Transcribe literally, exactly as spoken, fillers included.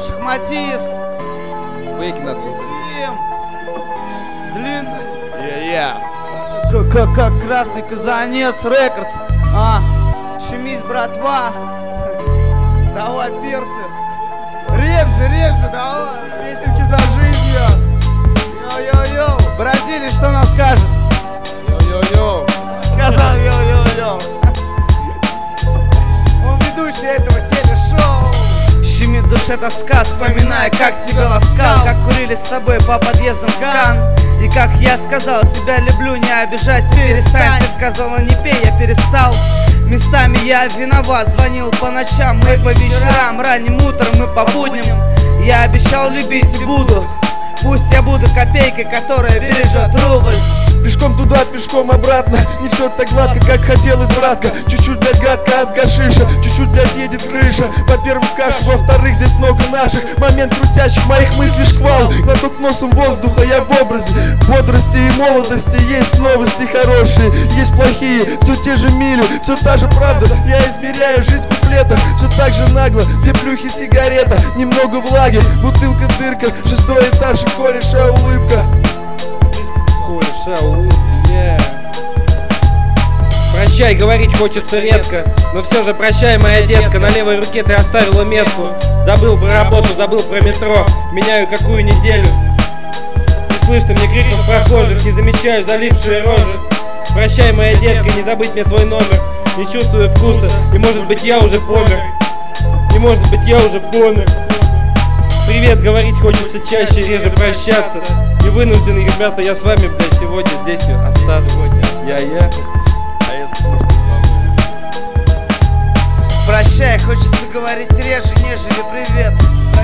шахматист. Бейки надо. Дим. Длинный. Я-я. Как, как красный казанец, рекордс. А, щемись, братва. Давай, перцы. Ребзи, ребзи, давай. Песенки за жизнью. Йо-йо-йо. Бразилия что нам скажет? Йо-йо-йо. Сказал йо-йо-йо. Он ведущий этого телешоу. Щемит в душе тоска, вспоминая, как тебя ласкал, как курили с тобой по подъездам скан. И как я сказал, тебя люблю, не обижайся, перестань. Ты сказала, не пей, я перестал. Местами я виноват, звонил по ночам, мы по вечерам, ранним утром, мы по будням. Я обещал любить и буду. Пусть я буду копейкой, которая бережет рубль. Пешком туда, пешком обратно. Не все так гладко, как хотелось, братка. Чуть-чуть, блядь, гадко от гашиша. Чуть-чуть, блядь, едет крыша. Во-первых, каша, во-вторых, здесь много наших. Момент крутящих моих мыслей шквал. Глоток носом воздуха, я в образе бодрости и молодости. Есть новости хорошие, есть плохие. Все те же мили, все та же правда. Я измеряю жизнь в куплетах. Все так же нагло, две плюхи, сигарета. Немного влаги, бутылка, дырка. Шестой этаж и кореша улыбка. Кореша улыбка, yeah. Прощай, говорить хочется редко, но все же прощай, моя детка. На левой руке ты оставила метку. Забыл про работу, забыл про метро. Меняю какую неделю. Не слышно мне криков прохожих, не замечаю залипшие рожи. Прощай, моя детка, не забыть мне твой номер. Не чувствую вкуса, и может быть я уже помер. И может быть я уже помер. Привет, говорить хочется чаще, реже прощаться. И вынуждены, ребята, я с вами, блядь, сегодня здесь остаться. Я-я. Прощай, хочется говорить реже, нежели привет.